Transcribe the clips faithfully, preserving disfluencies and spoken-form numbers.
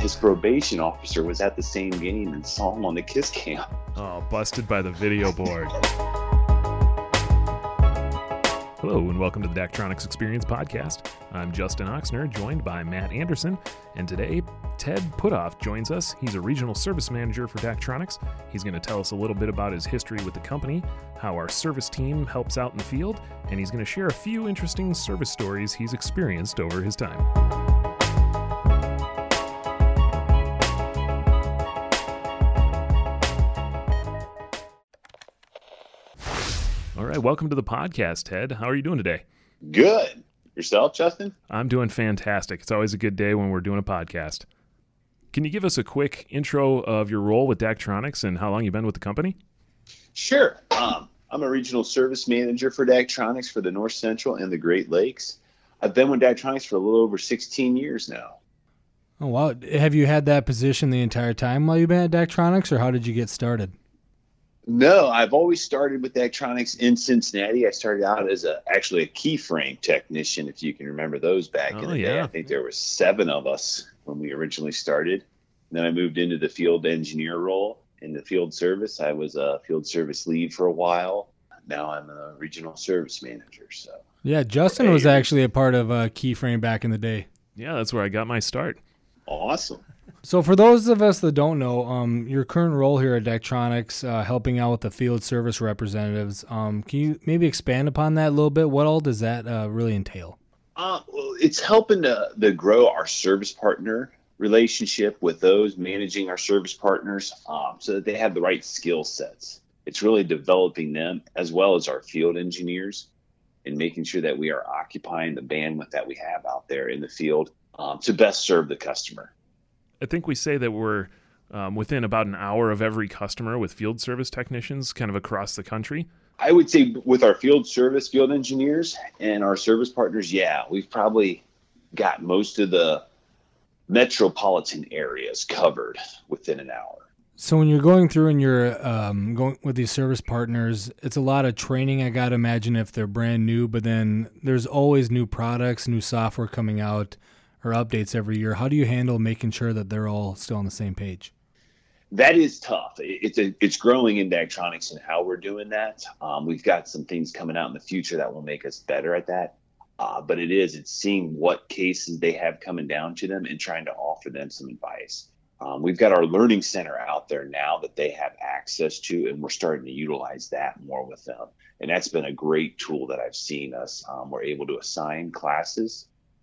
his probation officer was at the same game and saw him on the KISS cam. Oh, busted by the video board. Hello and welcome to the Daktronics Experience Podcast. I'm Justin Oxner, joined by Matt Anderson, and today Ted Putoff joins us. He's a regional service manager for Daktronics. He's going to tell us a little bit about his history with the company, how our service team helps out in the field, and he's going to share a few interesting service stories he's experienced over his time. All right, welcome to the podcast, Ted. How are you doing today? Good. Yourself, Justin? I'm doing fantastic. It's always a good day when we're doing a podcast. Can you give us a quick intro of your role with Daktronics and how long you've been with the company? Sure. Um, I'm a regional service manager for Daktronics for the North Central and the Great Lakes. I've been with Daktronics for a little over sixteen years now. Oh, wow. Have you had that position the entire time while you've been at Daktronics, or how did you get started? No, I've always started with Daktronics in Cincinnati. I started out as a actually a keyframe technician, if you can remember those back Oh, in the yeah. day. I think there were seven of us when we originally started. And then I moved into the field engineer role in the field service. I was a field service lead for a while. Now I'm a regional service manager. So Yeah, Justin was actually a part of uh, Keyframe back in the day. Yeah, that's where I got my start. awesome. So for those of us that don't know, um, your current role here at Daktronics, uh, helping out with the field service representatives, um, can you maybe expand upon that a little bit? What all does that uh, really entail? Uh, well, it's helping to, to grow our service partner relationship with those managing our service partners um, so that they have the right skill sets. It's really developing them as well as our field engineers and making sure that we are occupying the bandwidth that we have out there in the field um, to best serve the customer. I think we say that we're um, within about an hour of every customer with field service technicians kind of across the country. I would say with our field service, field engineers and our service partners, yeah, we've probably got most of the metropolitan areas covered within an hour. So when you're going through and you're um, going with these service partners, it's a lot of training, I got to imagine, if they're brand new, but then there's always new products, new software coming out, or updates every year. How do you handle making sure that they're all still on the same page? That is tough. It's a, it's growing in Daktronics and how we're doing that. Um, we've got some things coming out in the future that will make us better at that. Uh, but it is, it's seeing what cases they have coming down to them and trying to offer them some advice. Um, we've got our learning center out there now that they have access to, and we're starting to utilize that more with them. And that's been a great tool that I've seen us. Um, we're able to assign classes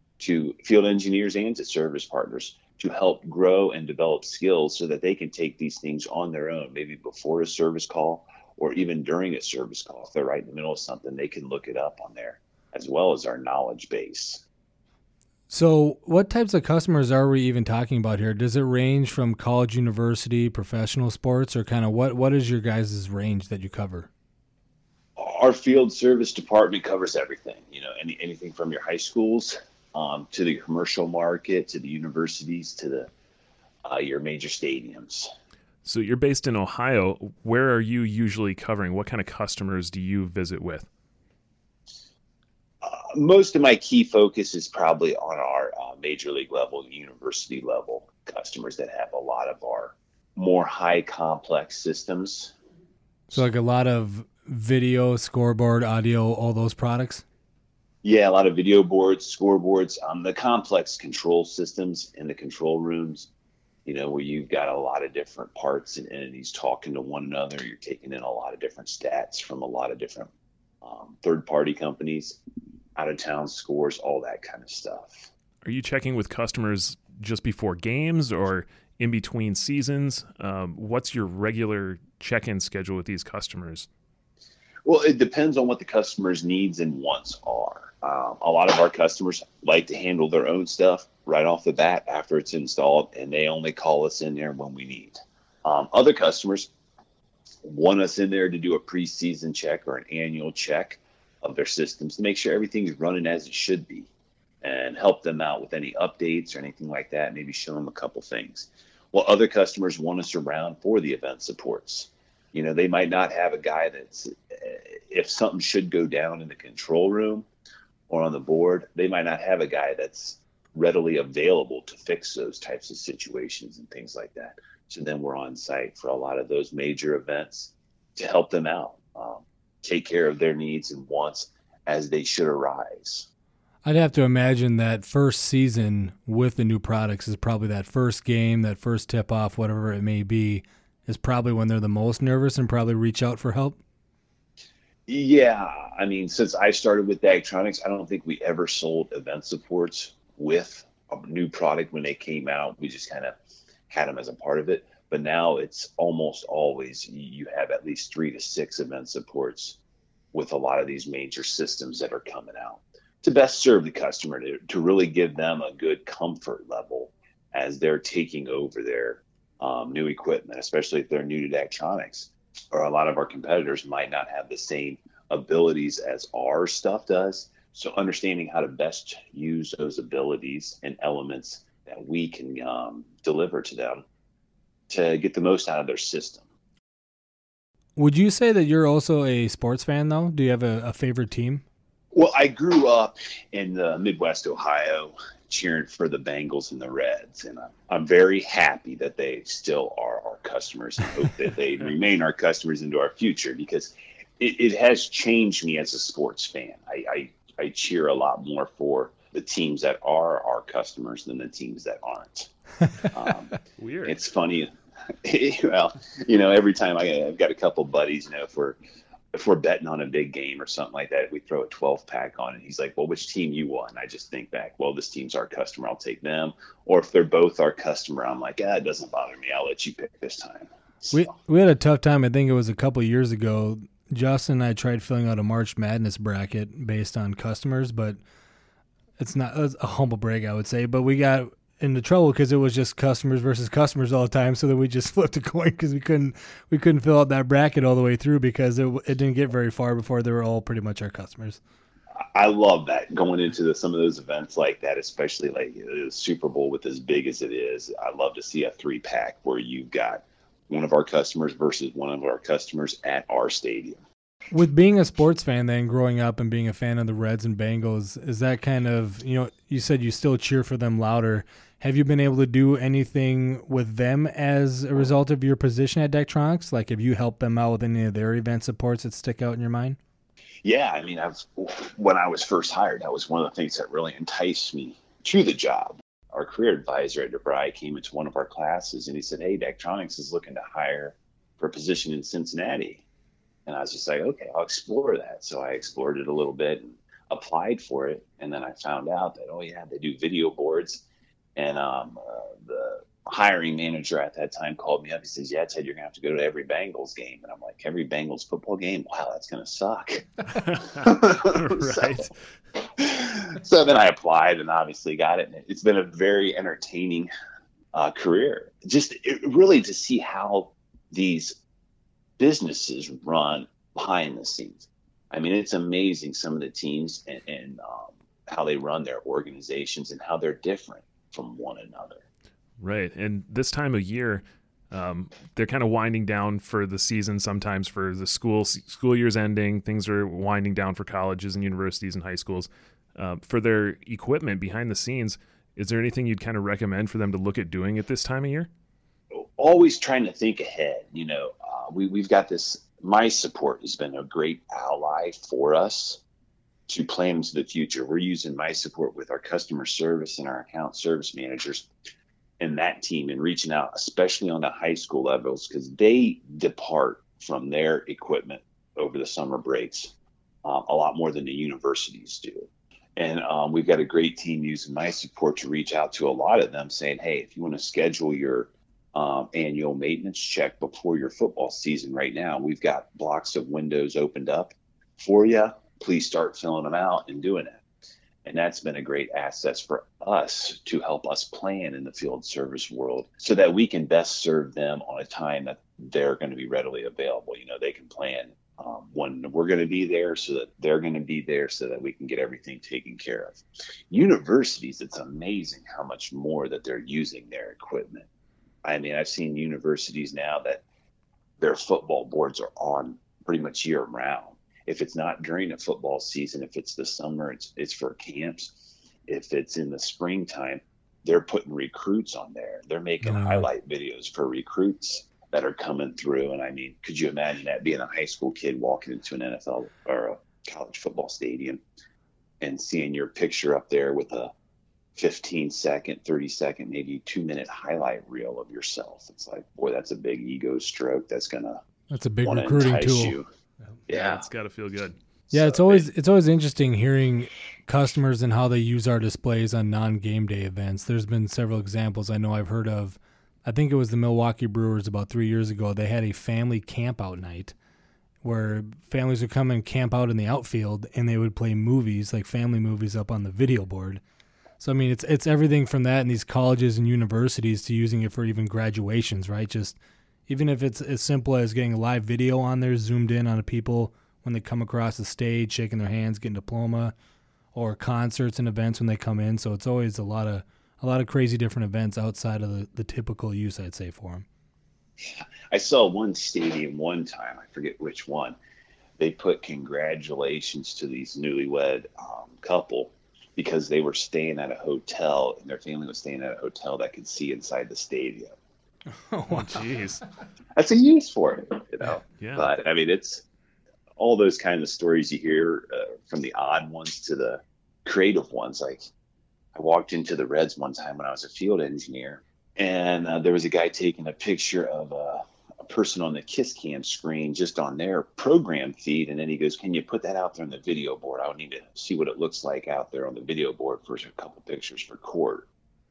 to field engineers and to service partners to help grow and develop skills so that they can take these things on their own, maybe before a service call or even during a service call. If they're right in the middle of something, they can look it up on there, as well as our knowledge base. So what types of customers are we even talking about here? Does it range from college, university, professional sports, or kind of what, what is your guys' range that you cover? Our field service department covers everything, you know, any, anything from your high schools Um, to the commercial market, to the universities, to the uh, your major stadiums. So you're based in Ohio. Where are you usually covering? What kind of customers do you visit with? Uh, most of my key focus is probably on our uh, major league level, university level customers that have a lot of our more high complex systems. So like a lot of video, scoreboard, audio, all those products? Yeah, a lot of video boards, scoreboards, um, the complex control systems in the control rooms, you know, where you've got a lot of different parts and entities talking to one another. You're taking in a lot of different stats from a lot of different um, third-party companies, out-of-town scores, all that kind of stuff. Are you checking with customers just before games or in between seasons? Um, what's your regular check-in schedule with these customers? Well, it depends on what the customer's needs and wants are. Um, a lot of our customers like to handle their own stuff right off the bat after it's installed, and they only call us in there when we need. Um, other customers want us in there to do a preseason check or an annual check of their systems to make sure everything's running as it should be and help them out with any updates or anything like that, maybe show them a couple things. Well, other customers want us around for the event supports. You know, they might not have a guy that's, if something should go down in the control room or on the board, they might not have a guy that's readily available to fix those types of situations and things like that. So then we're on site for a lot of those major events to help them out, um, take care of their needs and wants as they should arise. I'd have to imagine that first season with the new products is probably that first game, that first tip-off, whatever it may be, is probably when they're the most nervous and probably reach out for help. Yeah, I mean, since I started with Daktronics, I don't think we ever sold event supports with a new product when they came out. We just kind of had them as a part of it. But now it's almost always you have at least three to six event supports with a lot of these major systems that are coming out to best serve the customer, to, to really give them a good comfort level as they're taking over their um, new equipment, especially if they're new to Daktronics. Or a lot of our competitors might not have the same abilities as our stuff does. So understanding how to best use those abilities and elements that we can um, deliver to them to get the most out of their system. Would you say that you're also a sports fan, though? Do you have a, a favorite team? Well, I grew up in the Midwest Ohio cheering for the Bengals and the Reds, and I'm, I'm very happy that they still are our customers and hope that they remain our customers into our future, because it, it has changed me as a sports fan. I, I, I cheer a lot more for the teams that are our customers than the teams that aren't. Um, Weird. It's funny. Well, you know, every time I, I've got a couple buddies, you know, if we're, if we're betting on a big game or something like that, we throw a twelve pack on and he's like, well, which team you want? And I just think back, well, this team's our customer, I'll take them. Or if they're both our customer, I'm like, ah, it doesn't bother me, I'll let you pick this time. So. We we had a tough time. I think it was a couple of years ago. Justin and I tried filling out a March Madness bracket based on customers, but it's not it's a humble brag, I would say. But we got into trouble because it was just customers versus customers all the time. So then we just flipped a coin because we couldn't we couldn't fill out that bracket all the way through because it it didn't get very far before they were all pretty much our customers. I love that going into the, some of those events like that, especially like the Super Bowl with as big as it is. I love to see a three pack where you've got one of our customers versus one of our customers at our stadium. With being a sports fan then, growing up and being a fan of the Reds and Bengals, is that kind of, you know, you said you still cheer for them louder. Have you been able to do anything with them as a result of your position at Daktronics? Like, have you helped them out with any of their event supports that stick out in your mind? Yeah, I mean, I've when I was first hired, that was one of the things that really enticed me to the job. Our career advisor at DeVry came into one of our classes and he said, hey, Daktronics is looking to hire for a position in Cincinnati. And I was just like, okay, I'll explore that. So I explored it a little bit and applied for it. And then I found out that, oh, yeah, they do video boards. And um, uh, the hiring manager at that time called me up. He says, yeah, Ted, you're going to have to go to every Bengals game. And I'm like, every Bengals football game? Wow, that's going to suck. Right. so, so then I applied and obviously got it. And it's been a very entertaining uh, career. Just it, really to see how these businesses run behind the scenes. I mean, it's amazing some of the teams and, and um, how they run their organizations and how they're different from one another. Right. And this time of year, um, they're kind of winding down for the season. Sometimes for the school school year's ending, things are winding down for colleges and universities and high schools. Uh, for their equipment behind the scenes, is there anything you'd kind of recommend for them to look at doing at this time of year? Always trying to think ahead. You know, uh, we, we've got this, My Support has been a great ally for us to plan into the future. We're using My Support with our customer service and our account service managers and that team and reaching out, especially on the high school levels, because they depart from their equipment over the summer breaks um, a lot more than the universities do. And um, we've got a great team using My Support to reach out to a lot of them saying, hey, if you want to schedule your Um, annual maintenance check before your football season right now, we've got blocks of windows opened up for you. Please start filling them out and doing it. And that's been a great asset for us to help us plan in the field service world so that we can best serve them on a time that they're going to be readily available. You know, they can plan um, when we're going to be there so that they're going to be there so that we can get everything taken care of. Universities, it's amazing how much more that they're using their equipment. I mean, I've seen universities now that their football boards are on pretty much year round. If it's not during a football season, if it's the summer, it's it's for camps. if it's in the springtime, they're putting recruits on there. They're making Mm. highlight videos for recruits that are coming through. And I mean, could you imagine that, being a high school kid walking into an N F L or a college football stadium and seeing your picture up there with a fifteen second, thirty second, maybe two minute highlight reel of yourself? It's like, boy, that's a big ego stroke. That's going to That's a big want to recruiting entice tool. you. Yeah, Yeah. it's got to feel good. Yeah, So it's always it's always interesting hearing customers and how they use our displays on non-game day events. There's been several examples I know I've heard of. I think it was the Milwaukee Brewers about three years ago. They had a family camp out night where families would come and camp out in the outfield, and they would play movies, like family movies, up on the video board. So, I mean, it's it's everything from that in these colleges and universities to using it for even graduations, right? Just even if it's as simple as getting a live video on there, zoomed in on the people when they come across the stage, shaking their hands, getting a diploma, or concerts and events when they come in. So it's always a lot of a lot of crazy different events outside of the, the typical use, I'd say, for them. I saw one stadium one time, I forget which one, they put congratulations to these newlywed um, couple because they were staying at a hotel, and their family was staying at a hotel that could see inside the stadium. Oh, Oh, jeez. That's a use for it, you know. Yeah. But I mean, it's all those kind of stories you hear, uh, from the odd ones to the creative ones. Like, I walked into the Reds one time when I was a field engineer, and uh, there was a guy taking a picture of a, a person on the Kiss Cam screen just on their program feed. And then he goes, "Can you put that out there on the video board? I would need to see what it looks like out there on the video board for a couple pictures for court."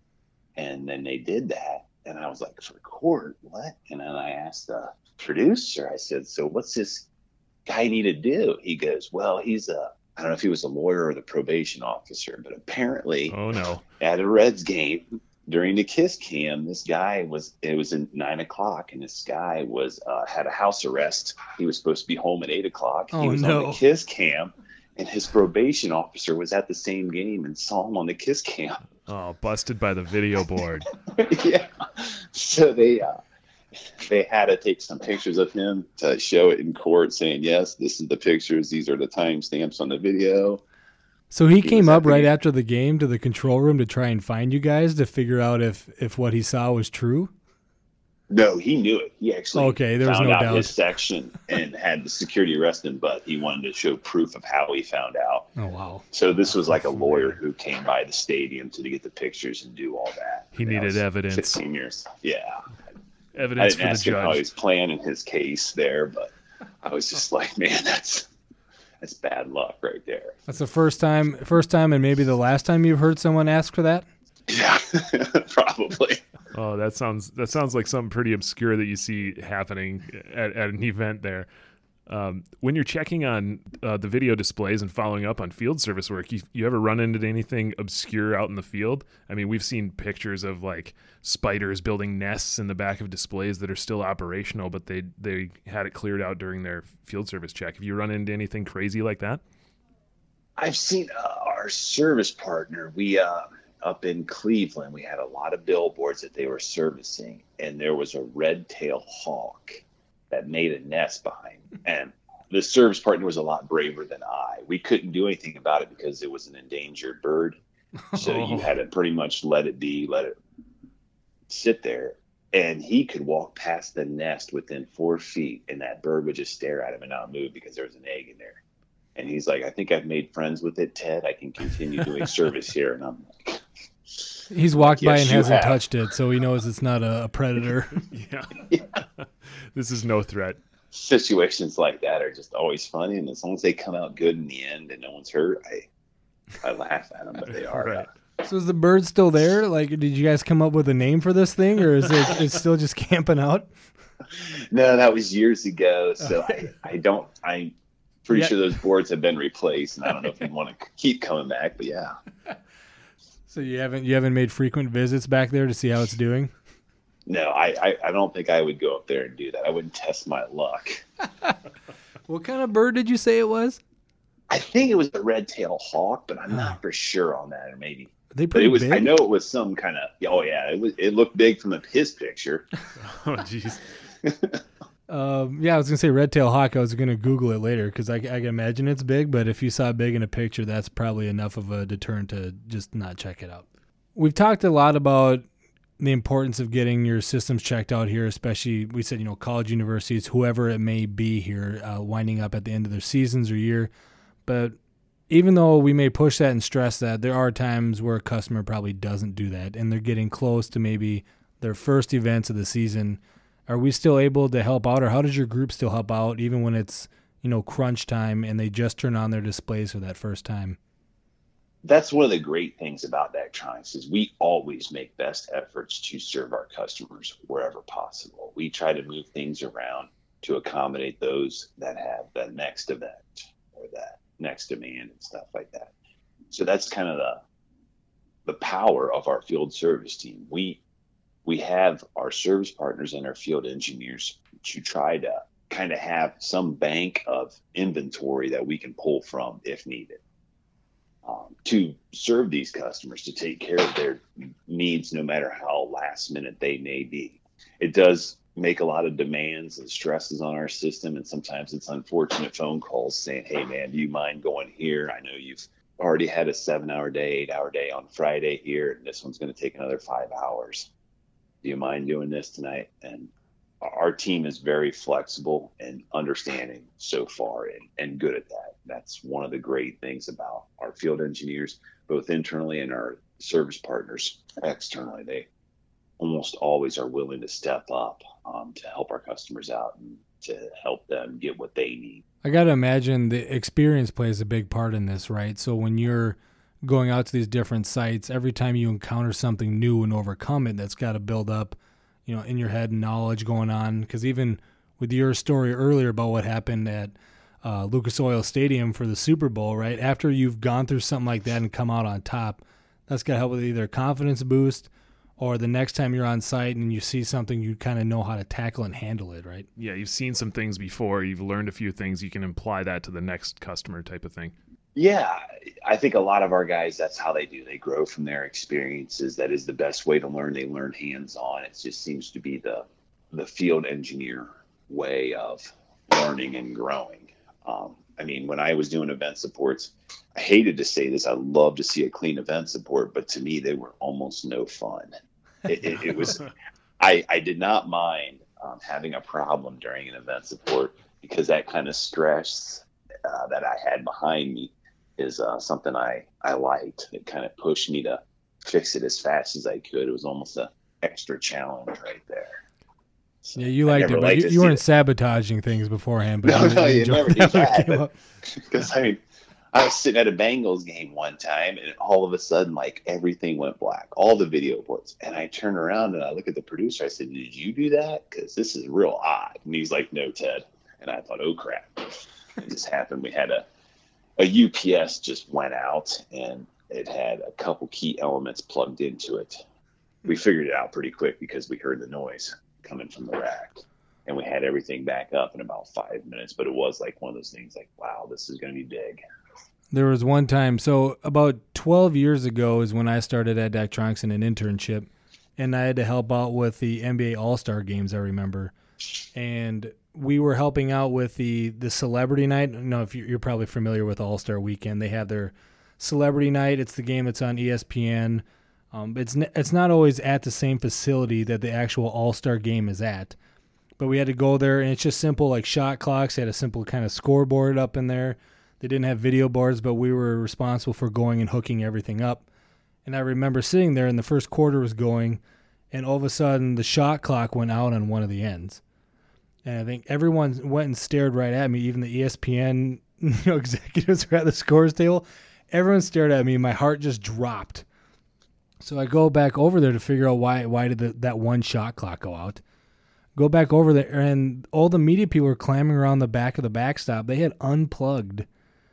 And then they did that. And I was like, "For court? What?" And then I asked the producer, I said, "So what's this guy need to do?" He goes, "Well, he's a, I don't know if he was a lawyer or the probation officer, but apparently Oh, no. at a Reds game during the Kiss Cam, this guy was, it was at nine o'clock, and this guy was, uh, had a house arrest. He was supposed to be home at eight o'clock. Oh, he was no. on the Kiss Cam, and his probation officer was at the same game and saw him on the Kiss Cam." Oh, busted by the video board. Yeah. So they, uh, they had to take some pictures of him to show it in court, saying, "Yes, this is the pictures. These are the timestamps on the video." So he, He came was up at the right game. after the game to the control room to try and find you guys to figure out if, if what he saw was true? No, he knew it. He actually Okay, there was found no out doubt. his section and had the security arrest him, but he wanted to show proof of how he found out. Oh, wow. So this was like a lawyer who came by the stadium to get the pictures and do all that. He And that needed was evidence. fifteen years. Yeah. I Evidence didn't for the ask him how he judge. was planning his case there, but I was just like, man, that's that's bad luck right there. That's the first time, first time and maybe the last time you've heard someone ask for that? Yeah, probably. Oh, that sounds that sounds like something pretty obscure that you see happening at, at an event there. Um, when you're checking on uh, the video displays and following up on field service work, you, you ever run into anything obscure out in the field? I mean, we've seen pictures of like spiders building nests in the back of displays that are still operational, but they they had it cleared out during their field service check. Have you run into anything crazy like that? I've seen uh, our service partner. We uh, up in Cleveland, we had a lot of billboards that they were servicing, and there was a red-tailed hawk that made a nest behind. And the service partner was a lot braver than I. We couldn't do anything about it because it was an endangered bird. So you had to pretty much let it be, let it sit there. And he could walk past the nest within four feet, and that bird would just stare at him and not move because there was an egg in there. And he's like, "I think I've made friends with it, Ted. I can continue doing service here." And I'm like, He's walked by Yes, and you hasn't have. touched it, so he knows it's not a, a predator. Yeah. This is no threat. situations like that are just always funny. And as long as they come out good in the end and no one's hurt, I I laugh at them, but they are. Right. So is the bird still there? Like, did you guys come up with a name for this thing, or is it it's still just camping out? No, that was years ago. So I, I don't, I'm pretty Yeah. sure those boards have been replaced. And I don't know if you want to keep coming back, but yeah. So you haven't you haven't made frequent visits back there to see how it's doing? No, I, I, I don't think I would go up there and do that. I wouldn't test my luck. What kind of bird did you say it was? I think it was a red-tailed hawk, but I'm not for sure on that. Or maybe, Are they but pretty it was. big? I know it was some kind of. Oh yeah, it was. It looked big from the, his picture. Oh, jeez. Um, yeah, I was gonna say red-tailed hawk. I was gonna Google it later because I, I can imagine it's big. But if you saw it big in a picture, that's probably enough of a deterrent to just not check it out. We've talked a lot about the importance of getting your systems checked out here, especially we said you know college, universities, whoever it may be here, uh, winding up at the end of their seasons or year. But even though we may push that and stress that, there are times where a customer probably doesn't do that, and they're getting close to maybe their first events of the season. Are we still able to help out, or how does your group still help out even when it's, you know, crunch time and they just turn on their displays for that first time? That's one of the great things about Daktronics is we always make best efforts to serve our customers wherever possible. We try to move things around to accommodate those that have the next event or that next demand and stuff like that. So that's kind of the the power of our field service team. We We have our service partners and our field engineers to try to kind of have some bank of inventory that we can pull from if needed um, to serve these customers, to take care of their needs, no matter how last minute they may be. It does make a lot of demands and stresses on our system. And sometimes it's unfortunate phone calls saying, hey man, do you mind going here? I know you've already had a seven hour day, eight hour day on Friday here, and this one's going to take another five hours. Do you mind doing this tonight? And our team is very flexible and understanding so far and, and good at that. That's one of the great things about our field engineers, both internally and our service partners externally. They almost always are willing to step up um, to help our customers out and to help them get what they need. I got to imagine the experience plays a big part in this, right? So when you're going out to these different sites, every time you encounter something new and overcome it, that's got to build up, you know, in your head knowledge going on. Because even with your story earlier about what happened at uh, Lucas Oil Stadium for the Super Bowl, right? After you've gone through something like that and come out on top, that's got to help with either a confidence boost or the next time you're on site and you see something, you kind of know how to tackle and handle it, right? Yeah, you've seen some things before. You've learned a few things. You can apply that to the next customer type of thing. Yeah, I think a lot of our guys, that's how they do. They grow from their experiences. That is the best way to learn. They learn hands-on. It just seems to be the the field engineer way of learning and growing. Um, I mean, when I was doing event supports, I hated to say this. I love to see a clean event support, but to me, they were almost no fun. It, it, it was, I, I did not mind um, having a problem during an event support because that kind of stress uh, that I had behind me is uh, something I, I liked. It kind of pushed me to fix it as fast as I could. It was almost an extra challenge right there. So yeah, you liked it, but you, you weren't it. sabotaging things beforehand. But no, you, no, you, you never did that. Because, I mean, I was sitting at a Bengals game one time, and all of a sudden, like, everything went black, all the video boards. And I turn around, and I look at the producer. I said, did you do that? Because this is real odd. And he's like, no, Ted. And I thought, oh, crap. It just happened. We had a, a U P S just went out, and it had a couple key elements plugged into it. We figured it out pretty quick because we heard the noise coming from the rack, and we had everything back up in about five minutes. But it was like one of those things like, wow, this is going to be big. There was one time, so about twelve years ago is when I started at Daktronics in an internship, and I had to help out with the N B A All-Star games, I remember. And we were helping out with the, the celebrity night. No, if you're, you're probably familiar with All-Star Weekend, they have their celebrity night. It's the game that's on E S P N. Um, it's n- it's not always at the same facility that the actual All-Star game is at, but we had to go there, and it's just simple like shot clocks. They had a simple kind of scoreboard up in there. They didn't have video boards, but we were responsible for going and hooking everything up. And I remember sitting there, and the first quarter was going, and all of a sudden the shot clock went out on one of the ends. And I think everyone went and stared right at me, even the E S P N you know, executives were at the scores table. Everyone stared at me. My heart just dropped. So I go back over there to figure out why why did the, that one shot clock go out. Go back over there, and all the media people were clamoring around the back of the backstop. They had unplugged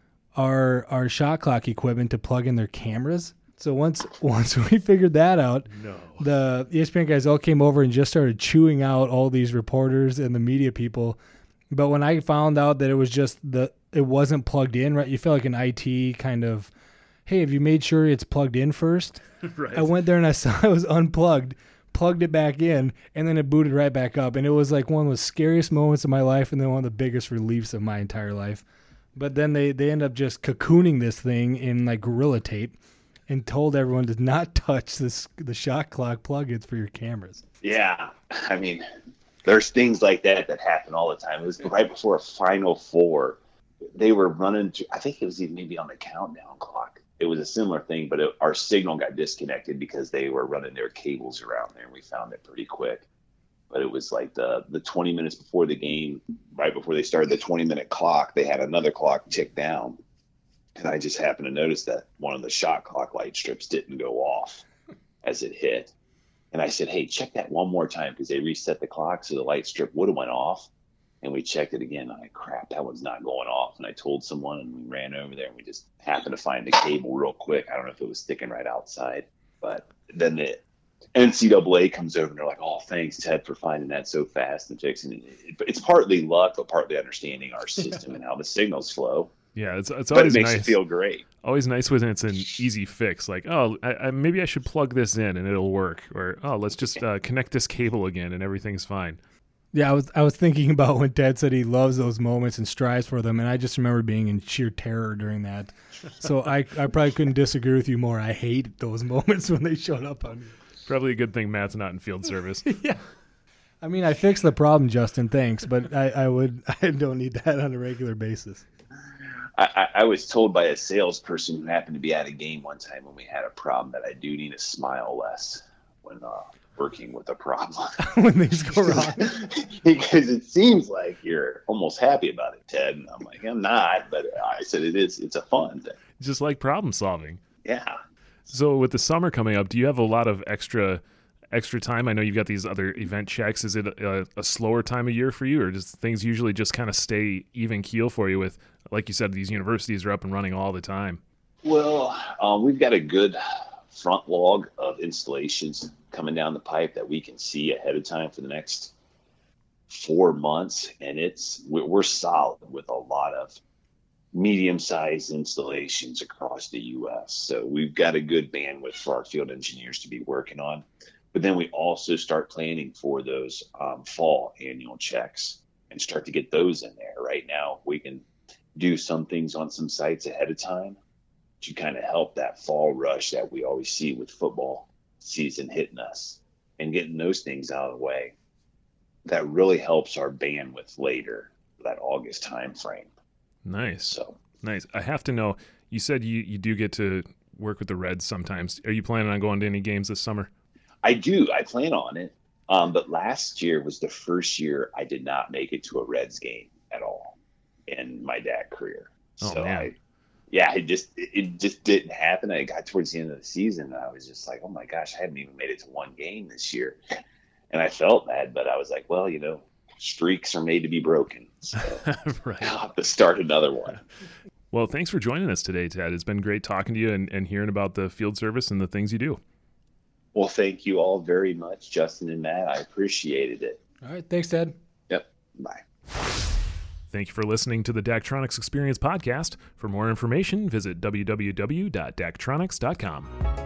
our our shot clock equipment to plug in their cameras. So once once we figured that out, no. the E S P N guys all came over and just started chewing out all these reporters and the media people. But when I found out that it was just the it wasn't plugged in, right? You feel like an I T kind of, hey, have you made sure it's plugged in first? Right. I went there and I saw it was unplugged, plugged it back in, and then it booted right back up. And it was like one of the scariest moments of my life and then one of the biggest reliefs of my entire life. But then they, they end up just cocooning this thing in like Gorilla Tape and told everyone to not touch this the shot clock plugins for your cameras. Yeah, I mean, there's things like that that happen all the time. It was right before a Final Four. They were running, I think it was even maybe on the countdown clock. It was a similar thing, but it, our signal got disconnected because they were running their cables around there, and we found it pretty quick. But it was like the the twenty minutes before the game, right before they started the twenty-minute clock, they had another clock tick down. And I just happened to notice that one of the shot clock light strips didn't go off as it hit. And I said, hey, check that one more time, because they reset the clock so the light strip would have went off. And we checked it again. I'm like, crap, that one's not going off. And I told someone, and we ran over there, and we just happened to find the cable real quick. I don't know if it was sticking right outside. But then the N C double A comes over, and they're like, oh, thanks, Ted, for finding that so fast and fixing it. It's partly luck, but partly understanding our system and how the signals flow. Yeah, it's it's but always it makes nice. you feel great. Always nice when it's an easy fix. Like, oh, I, I, maybe I should plug this in and it'll work. Or, oh, let's just uh, connect this cable again and everything's fine. Yeah, I was I was thinking about when Ted said he loves those moments and strives for them, and I just remember being in sheer terror during that. So I, I probably couldn't disagree with you more. I hate those moments when they showed up on me. Probably a good thing Matt's not in field service. Yeah. I mean, I fixed the problem, Justin, thanks, but I, I would I don't need that on a regular basis. I, I was told by a salesperson who happened to be at a game one time when we had a problem that I do need to smile less when uh, working with a problem. When things go wrong. Because it seems like you're almost happy about it, Ted. And I'm like, I'm not, but I said it is. It's a fun thing. Just like problem solving. Yeah. So with the summer coming up, do you have a lot of extra extra time? I know you've got these other event checks. Is it a, a slower time of year for you, or does things usually just kind of stay even keel for you with, like you said, these universities are up and running all the time? Well, um, we've got a good front log of installations coming down the pipe that we can see ahead of time for the next four months. And it's, we're solid with a lot of medium-sized installations across the U S. So we've got a good bandwidth for our field engineers to be working on. But then we also start planning for those um, fall annual checks and start to get those in there. Right now, we can do some things on some sites ahead of time to kind of help that fall rush that we always see with football season hitting us, and getting those things out of the way. That really helps our bandwidth later, that August time frame. Nice. So nice. I have to know, you said you, you do get to work with the Reds sometimes. Are you planning on going to any games this summer? I do. I plan on it. Um, but last year was the first year I did not make it to a Reds game at all in my D A C career. Oh, so man. I, yeah, it just it just didn't happen. I got towards the end of the season, and I was just like, oh my gosh, I haven't even made it to one game this year. And I felt bad, but I was like, well, you know, streaks are made to be broken. So right. I'll have to start another one. Well, thanks for joining us today, Ted. It's been great talking to you and, and hearing about the field service and the things you do. Well, thank you all very much, Justin and Matt. I appreciated it. All right. Thanks, Ted. Yep. Bye. Thank you for listening to the Daktronics Experience podcast. For more information, visit w w w dot daktronics dot com.